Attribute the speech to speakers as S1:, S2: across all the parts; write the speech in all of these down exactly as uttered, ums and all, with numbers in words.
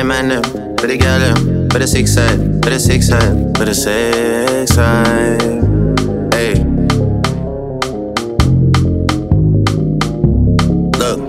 S1: man them, for the girl them, for the six side, for the six side, for the six side. Hey, look.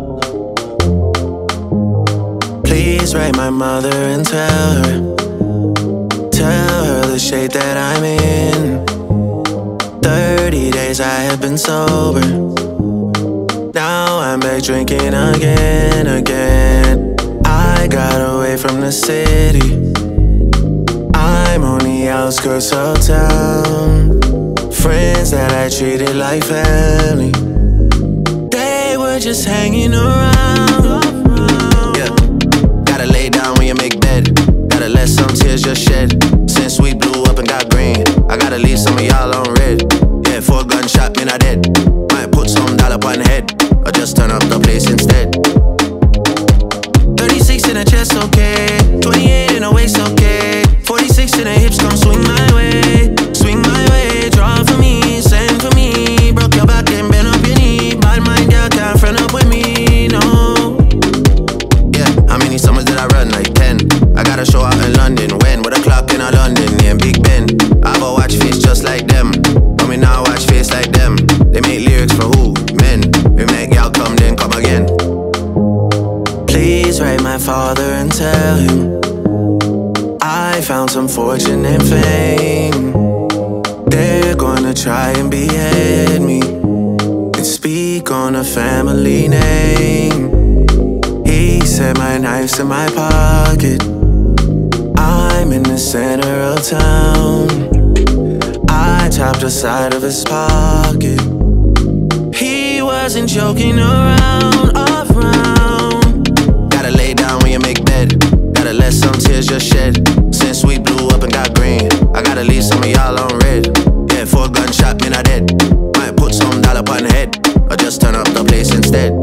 S1: Please write my mother and tell her, tell her the shape that I'm in. Thirty days I have been sober. Now I'm back drinking again, again. I got away from the city. I'm on the outskirts of town. Friends that I treated like family, they were just hanging around. Yeah, gotta lay down when you make bed. Gotta let some tears just shed. Since we blew up and got green, I gotta leave some of y'all on red. Yeah, for a gunshot, me not dead. Might put some dollar on the head, or just turn up the place instead. Thirty-six in the chest, okay. Twenty-eight in the waist, okay. Forty-six in the hips, come swing my way. Swing my way, draw for me, send for me. Broke your back and bend up your knee. Bad mind girl can't friend up with me, no. Yeah, how many summers did I run? Like ten. I got a show out in London. When? With a clock in a London, yeah, Big Ben. I have a watch face just like them, but me now watch face like them. They make lyrics for who? Men. We make y'all come then come again. Please write my father and tell him I found some fortune and fame. They're gonna try and behead me and speak on a family name. He said my knife's in my pocket. I'm in the center of town. I chopped the side of his pocket. He wasn't joking around, around. Gotta lay down when you make bed. Gotta let some tears just shed. Since we blew up and got green, I gotta leave some of y'all on red. Yeah, for a gunshot, me not dead. Might put some dollar on the head, or just turn up the place instead.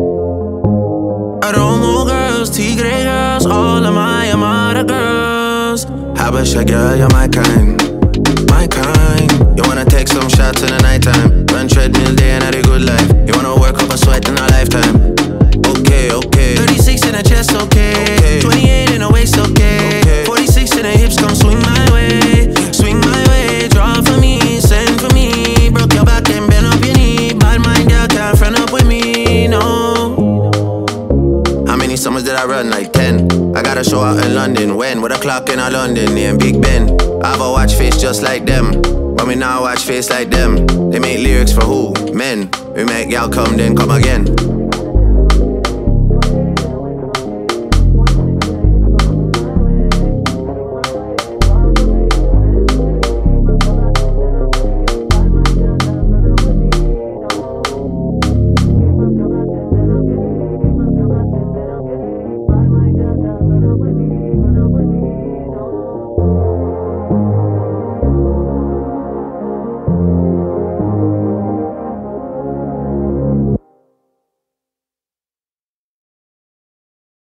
S1: Aromo girls, Tigre girls, all of my Amara girls. Habasha girl, you're my kind, my kind. You wanna take some shots in the nighttime, run treadmill day and have a good life. You wanna work up a sweat in a lifetime. Okay, okay. Thirty-six in the chest, okay, okay. Twenty-eight in the waist, okay, okay. Forty-six in the hips, come swing my way. Swing my way, draw for me, send for me. Broke your back and bend up your knee. Bad mind girl can't friend up with me, no. How many summers did I run? Like ten. I got a show out in London. When? With a clock in a London, yeah, Big Ben. I have a watch face just like them, but me now watch face like them. They make lyrics for who? Men. We make y'all come then come again.